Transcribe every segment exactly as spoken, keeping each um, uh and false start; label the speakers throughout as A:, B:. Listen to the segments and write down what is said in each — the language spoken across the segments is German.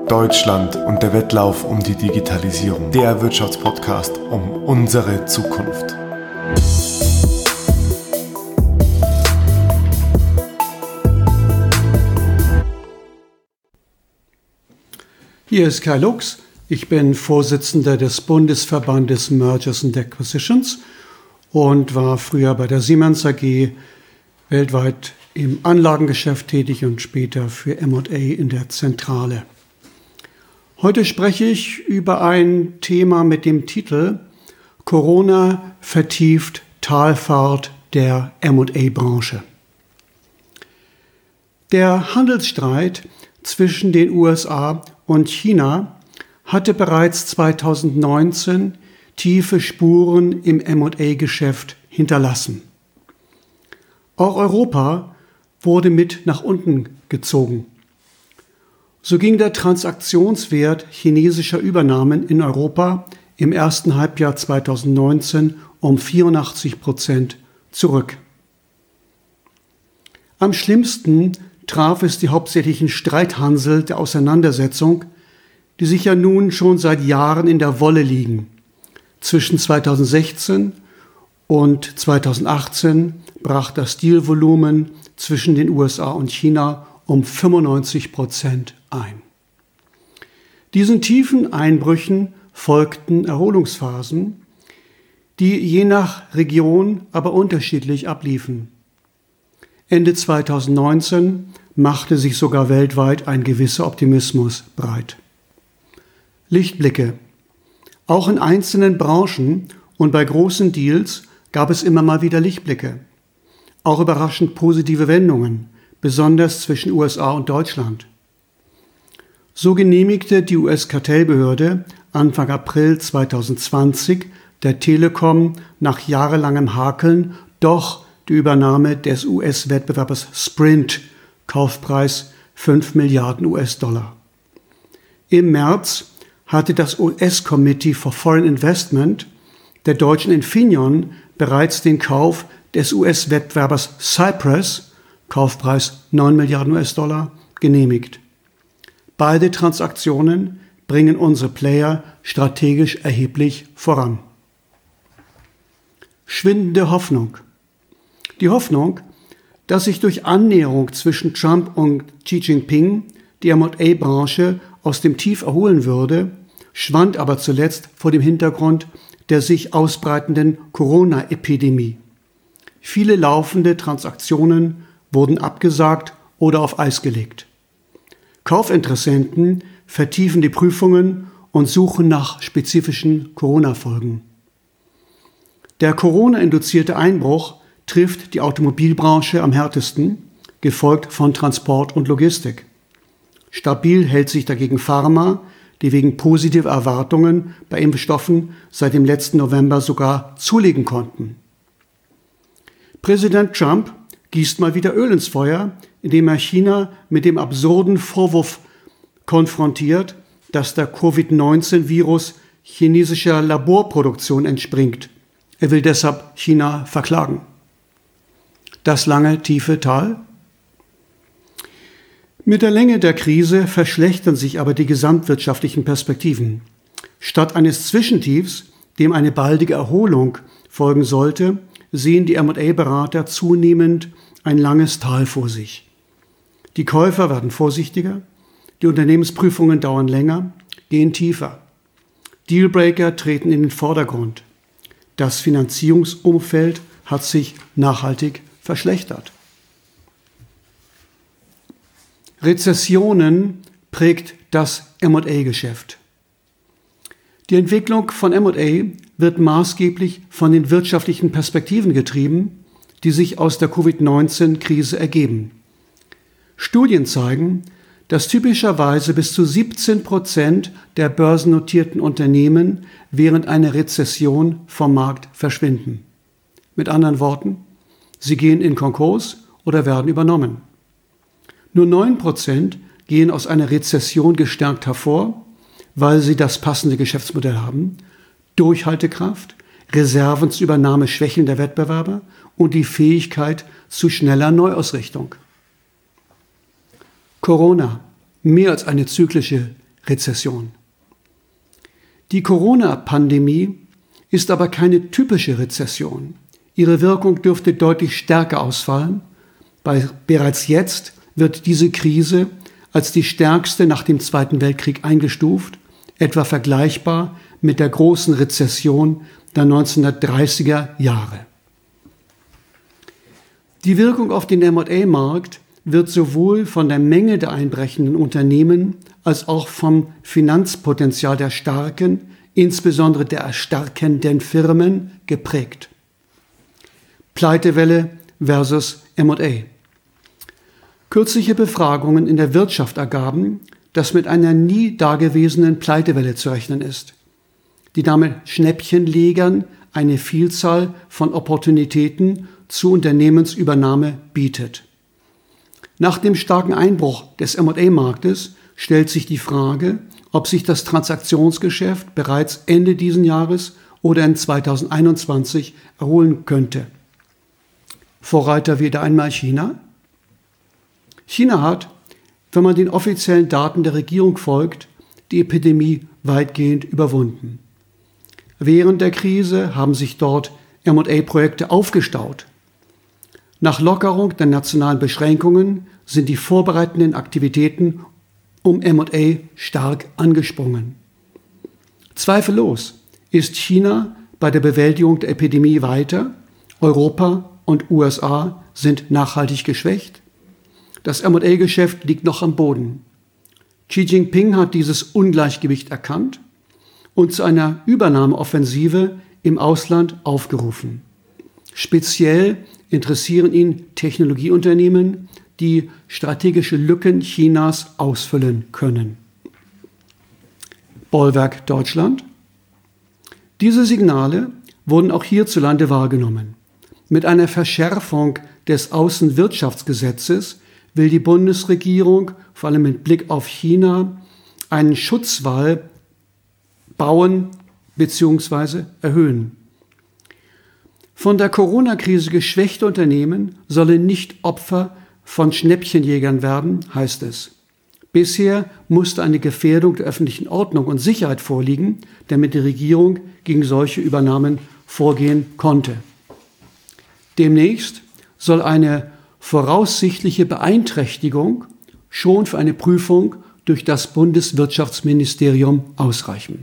A: Deutschland und der Wettlauf um die Digitalisierung. Der Wirtschaftspodcast um unsere Zukunft.
B: Hier ist Kai Lux. Ich bin Vorsitzender des Bundesverbandes Mergers and Acquisitions und war früher bei der Siemens A G weltweit im Anlagengeschäft tätig und später für M und A in der Zentrale. Heute spreche ich über ein Thema mit dem Titel Corona vertieft Talfahrt der M und A-Branche. Der Handelsstreit zwischen den U S A und China hatte bereits zweitausendneunzehn tiefe Spuren im M und A-Geschäft hinterlassen. Auch Europa wurde mit nach unten gezogen. So ging der Transaktionswert chinesischer Übernahmen in Europa im ersten Halbjahr zweitausendneunzehn um vierundachtzig Prozent zurück. Am schlimmsten traf es die hauptsächlichen Streithansel der Auseinandersetzung, die sich ja nun schon seit Jahren in der Wolle liegen. Zwischen zweitausendsechzehn und zweitausendachtzehn brach das Dealvolumen zwischen den U S A und China um fünfundneunzig Prozent ein. Diesen tiefen Einbrüchen folgten Erholungsphasen, die je nach Region aber unterschiedlich abliefen. Ende zweitausendneunzehn machte sich sogar weltweit ein gewisser Optimismus breit. Lichtblicke. Auch in einzelnen Branchen und bei großen Deals gab es immer mal wieder Lichtblicke. Auch überraschend positive Wendungen, besonders zwischen U S A und Deutschland. So genehmigte die U S-Kartellbehörde Anfang April zweitausendzwanzig der Telekom nach jahrelangem Hakeln doch die Übernahme des U S-Wettbewerbers Sprint, Kaufpreis fünf Milliarden U S-Dollar. Im März hatte das U S-Committee for Foreign Investment der deutschen Infineon bereits den Kauf des U S-Wettbewerbers Cypress, Kaufpreis neun Milliarden U S-Dollar, genehmigt. Beide Transaktionen bringen unsere Player strategisch erheblich voran. Schwindende Hoffnung. Die Hoffnung, dass sich durch Annäherung zwischen Trump und Xi Jinping die M und A-Branche aus dem Tief erholen würde, schwand aber zuletzt vor dem Hintergrund der sich ausbreitenden Corona-Epidemie. Viele laufende Transaktionen wurden abgesagt oder auf Eis gelegt. Kaufinteressenten vertiefen die Prüfungen und suchen nach spezifischen Corona-Folgen. Der Corona-induzierte Einbruch trifft die Automobilbranche am härtesten, gefolgt von Transport und Logistik. Stabil hält sich dagegen Pharma, die wegen positiver Erwartungen bei Impfstoffen seit dem letzten November sogar zulegen konnten. Präsident Trump gießt mal wieder Öl ins Feuer, indem er China mit dem absurden Vorwurf konfrontiert, dass der Covid neunzehn Virus chinesischer Laborproduktion entspringt. Er will deshalb China verklagen. Das lange, tiefe Tal? Mit der Länge der Krise verschlechtern sich aber die gesamtwirtschaftlichen Perspektiven. Statt eines Zwischentiefs, dem eine baldige Erholung folgen sollte, sehen die M und A-Berater zunehmend ein langes Tal vor sich. Die Käufer werden vorsichtiger, die Unternehmensprüfungen dauern länger, gehen tiefer. Dealbreaker treten in den Vordergrund. Das Finanzierungsumfeld hat sich nachhaltig verschlechtert. Rezessionen prägt das M und A-Geschäft. Die Entwicklung von M und A wird maßgeblich von den wirtschaftlichen Perspektiven getrieben, die sich aus der Covid neunzehn Krise ergeben. Studien zeigen, dass typischerweise bis zu siebzehn Prozent der börsennotierten Unternehmen während einer Rezession vom Markt verschwinden. Mit anderen Worten, sie gehen in Konkurs oder werden übernommen. Nur neun Prozent gehen aus einer Rezession gestärkt hervor, weil sie das passende Geschäftsmodell haben, Durchhaltekraft, Reserven zur Übernahme schwächelnder Wettbewerber und die Fähigkeit zu schneller Neuausrichtung. Corona, mehr als eine zyklische Rezession. Die Corona-Pandemie ist aber keine typische Rezession. Ihre Wirkung dürfte deutlich stärker ausfallen. Bei, bereits jetzt wird diese Krise als die stärkste nach dem Zweiten Weltkrieg eingestuft, etwa vergleichbar mit der großen Rezession der neunzehnhundertdreißiger Jahre. Die Wirkung auf den M und A-Markt wird sowohl von der Menge der einbrechenden Unternehmen als auch vom Finanzpotenzial der starken, insbesondere der erstarkenden Firmen, geprägt. Pleitewelle versus M und A. Kürzliche Befragungen in der Wirtschaft ergaben, dass mit einer nie dagewesenen Pleitewelle zu rechnen ist, die damit Schnäppchenlegern eine Vielzahl von Opportunitäten zur Unternehmensübernahme bietet. Nach dem starken Einbruch des M und A-Marktes stellt sich die Frage, ob sich das Transaktionsgeschäft bereits Ende dieses Jahres oder in zweitausendeinundzwanzig erholen könnte. Vorreiter wieder einmal China. China hat, wenn man den offiziellen Daten der Regierung folgt, die Epidemie weitgehend überwunden. Während der Krise haben sich dort M und A-Projekte aufgestaut. Nach Lockerung der nationalen Beschränkungen sind die vorbereitenden Aktivitäten um M und A stark angesprungen. Zweifellos ist China bei der Bewältigung der Epidemie weiter, Europa und U S A sind nachhaltig geschwächt. Das M und A-Geschäft liegt noch am Boden. Xi Jinping hat dieses Ungleichgewicht erkannt und zu einer Übernahmeoffensive im Ausland aufgerufen. Speziell interessieren ihn Technologieunternehmen, die strategische Lücken Chinas ausfüllen können. Bollwerk Deutschland. Diese Signale wurden auch hierzulande wahrgenommen. Mit einer Verschärfung des Außenwirtschaftsgesetzes will die Bundesregierung, vor allem mit Blick auf China, einen Schutzwall bauen bzw. erhöhen. Von der Corona-Krise geschwächte Unternehmen sollen nicht Opfer von Schnäppchenjägern werden, heißt es. Bisher musste eine Gefährdung der öffentlichen Ordnung und Sicherheit vorliegen, damit die Regierung gegen solche Übernahmen vorgehen konnte. Demnächst soll eine voraussichtliche Beeinträchtigung schon für eine Prüfung durch das Bundeswirtschaftsministerium ausreichen.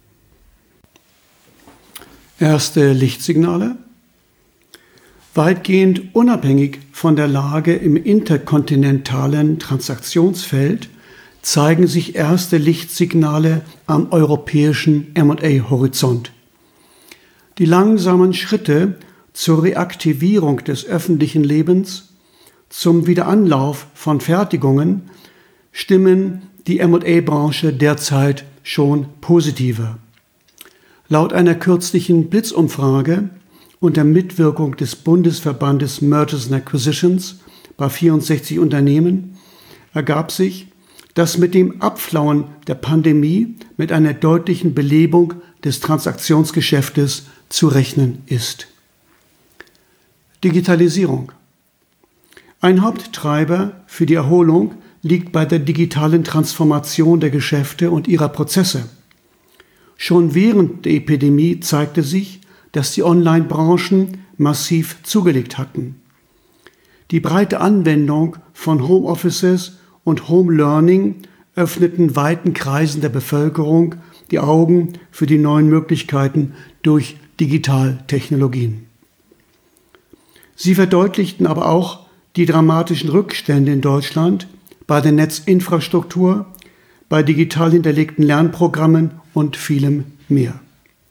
B: Erste Lichtsignale. Weitgehend unabhängig von der Lage im interkontinentalen Transaktionsfeld zeigen sich erste Lichtsignale am europäischen M und A-Horizont. Die langsamen Schritte zur Reaktivierung des öffentlichen Lebens, zum Wiederanlauf von Fertigungen stimmen die M und A-Branche derzeit schon positiver. Laut einer kürzlichen Blitzumfrage unter Mitwirkung des Bundesverbandes Mergers and Acquisitions bei vierundsechzig Unternehmen ergab sich, dass mit dem Abflauen der Pandemie mit einer deutlichen Belebung des Transaktionsgeschäftes zu rechnen ist. Digitalisierung. Ein Haupttreiber für die Erholung liegt bei der digitalen Transformation der Geschäfte und ihrer Prozesse. Schon während der Epidemie zeigte sich, dass die Online-Branchen massiv zugelegt hatten. Die breite Anwendung von Homeoffices und Home Learning öffneten weiten Kreisen der Bevölkerung die Augen für die neuen Möglichkeiten durch Digitaltechnologien. Sie verdeutlichten aber auch die dramatischen Rückstände in Deutschland bei der Netzinfrastruktur, bei digital hinterlegten Lernprogrammen und vielem mehr.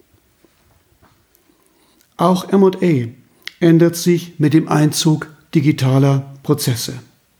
B: Auch M und A ändert sich mit dem Einzug digitaler Prozesse.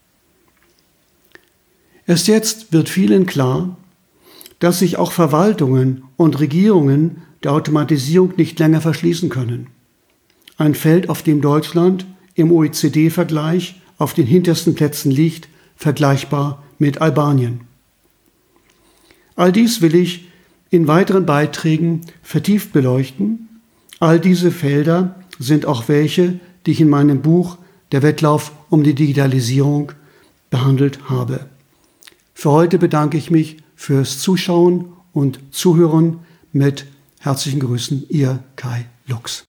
B: Erst jetzt wird vielen klar, dass sich auch Verwaltungen und Regierungen der Automatisierung nicht länger verschließen können. Ein Feld, auf dem Deutschland im O E C D-Vergleich auf den hintersten Plätzen liegt, vergleichbar mit Albanien. All dies will ich in weiteren Beiträgen vertieft beleuchten. All diese Felder sind auch welche, die ich in meinem Buch Der Wettlauf um die Digitalisierung behandelt habe. Für heute bedanke ich mich fürs Zuschauen und Zuhören. Mit herzlichen Grüßen, Ihr Kai Lux.